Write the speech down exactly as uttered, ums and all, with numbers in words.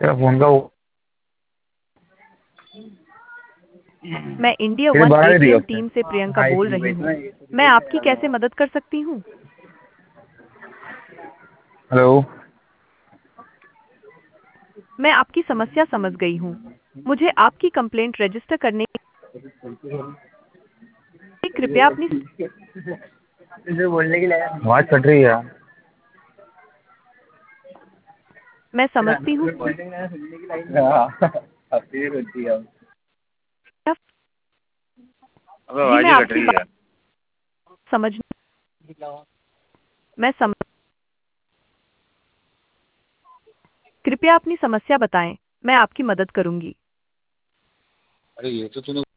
तेरा फोन का वो मैं इंडिया तेरे वन बाहर ही दिया एटीएम उसने। टीम से प्रियंका बोल रही हूँ। मैं आपकी कैसे मदद कर सकती हूँ? हेलो। मैं आपकी समस्या समझ गई हूँ। मुझे आपकी कंप्लेंट रजिस्टर करने के लिए कृपया अपनी इसे बोलने के लिए आवाज कट रही है यार। मैं समझती हूँ। अबे जी, आवाज मैं ही कट आपकी रही है बात यार। समझ मैं सम कृपया अपनी समस्या बताएं। मैं आपकी मदद करूंगी। अरे ये तो तूने